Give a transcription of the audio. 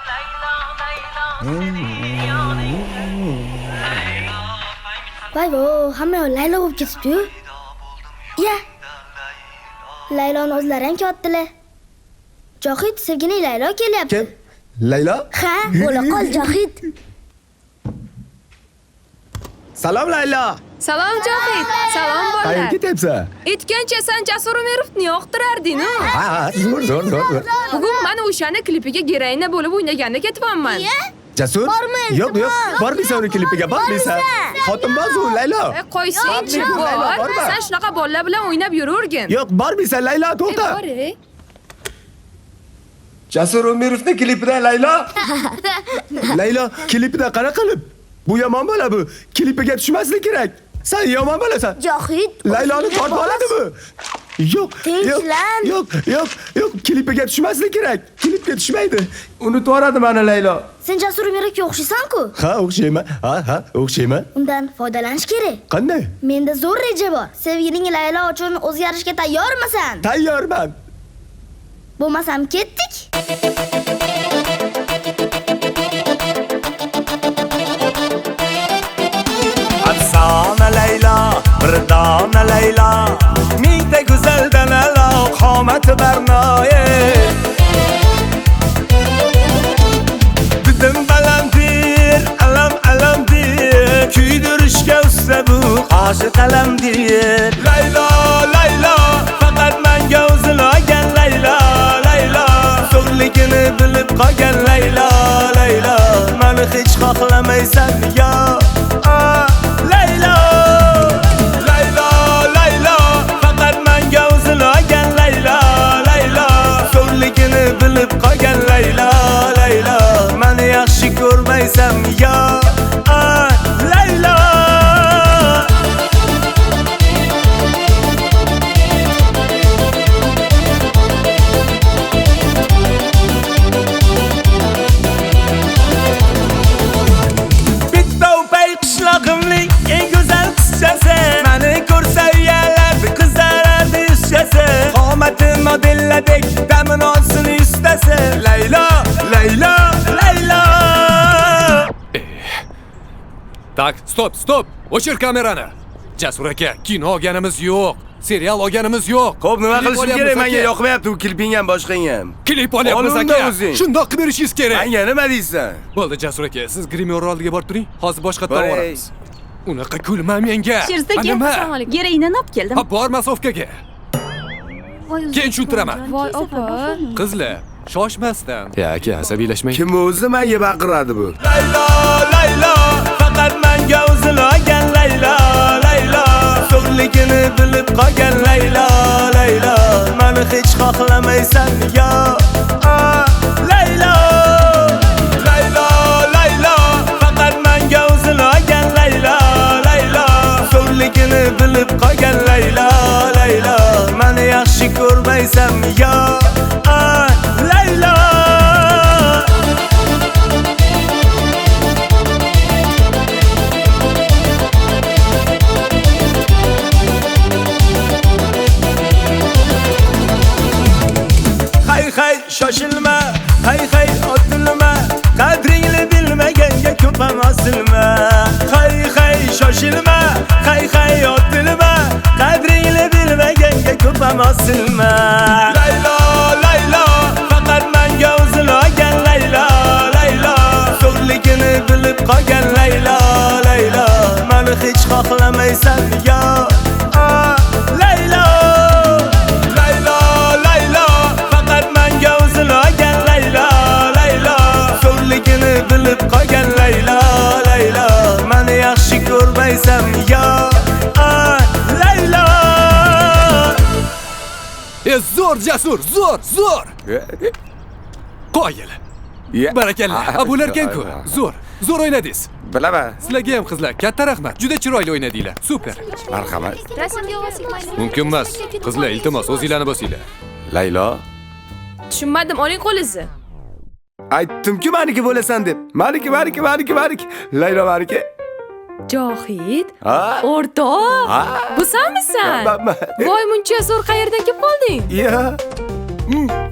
Voy-vo, hamma yoq Laylo bo'lib ketibdi-yu. Ya. Layloni o'zlari ham kelyaptilar. Johid, sevgili Laylo kelyapti. Kim? Laylo? Ha, bo'la qol Johid. Salom Laylo. Salom Johid. Salom Qayerga bolalar. ketyapsan? Aytgancha sen Jasur Umirovni yoqtirarding-ku. Ha, zo'r. Bugun mana o'shani klipiga geroyina bo'lib o'ynaganda ketyapman. Jasur? Yo'q, bormaysan uni klipiga, bormaysan. Xotinboz u Laylo. Qo'ysang-chi, bor. Sen shunaqa bolalar bilan o'ynab yuravergin. Yo'q, bormaysan Laylo, to'xta. Bor. Jasur Umirovni klipida Laylo. Laylo klipida qara qilib. Bu yomon bola bu. Klipiga tushmaslik kerak. Sen yomon bo'lasan. Johid, Layloni tortib oladimi? Yo'q. Tinchlan. Yo'q, klipiga tushmaslik kerak. Klipga tushmaydi. Unutib yuboradi mana Laylo. sen Jasur Umirovga o'xshaysan-ku. Ha, o'xshayman. Ha, o'xshayman. Undan foydalanish kerak. Qanday? Menda zo'r reja bor. Sevgiling Laylo uchun o'zgarishga tayyormisan? Tayyorman. Bo'lmasam ketdik. Afsona Laylo, bir dona Laylo, mingta go'zaldan alo, qomati barnoye. Bidim balandir, alam-alamdir, kuydirishga usta bu qoshi qalamdir. Laylo, faqat menga o'zlagan Laylo, so'ngligini bilib qolgan Laylo, meni hech xohlamaysan yo. Laylo, faqat menga o'zlagan Laylo, so'ngligini bilib qolgan Laylo, meni yaxshi ko'rmaysan yo. Laylo. Qishlog'imning eng go'zal qizchasi, meni ko'rsa uyaladi, qizaradi ishchasi, qomati modelladek damin olsin ustasi. Laylo. Tak, stop. O'chir kamerani. Jasur aka, kino olganimiz yo'q. Serial olganimiz yo'q. Xo'p, nima Klip qilishim olyapmiz kerak? aka. Menga yoqmayapti u kliping ham, boshqang ham. Klip olyapmiz Olimda aka. o'zing. Shundoq qilib berishingiz kerak. Menga nima deysan? Bo'ldi Jasur aka, siz grimyor oldiga borib turing. Hozir boshqa Boray. to'g'ramiz. Unaqa kulma menga. Shirzaka, assalomu alaykum. Geroyinani olib keldim. Ha, bor masofkaga. Keyin tushuntiraman. Voy opa. Qizlar, shoshmasdan. Ya aka, asabiylashmang. Kim o'zi menga baqiradi bu? Laylo, faqat menga o'zlagan Laylo, so'ngligini bilib qolgan Laylo, meni hech xohlamaysan yo. Laylo, faqat menga o'zlagan Laylo, so'ngligini bilib qolgan Laylo, meni yaxshi ko'rmaysan yo. Laylo. Hay shoshilma, hay otilma, qadringni bilmaganga ko'p ham osilma. Hay shoshilma, hay otilma, qadringni bilmaganga ko'p ham osilma. Laylo, faqat menga o'zlagan Laylo, so'ngligini bilib qolgan Laylo, meni hech xohlamaysan yo. Laylo. So'ngligini bilib qolgan Laylo, meni yaxshi ko'rmaysan yo. Laylo. Zo'r Jasur, zo'r. Qo'yil. Barakalla. Bularkan-ku. Zo'r o'ynadingiz. Bilaman. Sizlarga ham qizlar, katta rahmat. Juda chiroyli o'ynadinglar. Super. Marhamat. Rasmga olsang Mumkin emas. Qizlar, iltimos, o'zinglarni bosinglar. Laylo. tushunmadim, oling qo'lingizni. Aytdim-ku meniki bo'lasan deb. Meniki. Laylo meniki. Johid, Ha? o'rtoq. Ha? Bu senmisan? Ma- Voy, muncha zo'r qayerdan kelib qolding? Ya.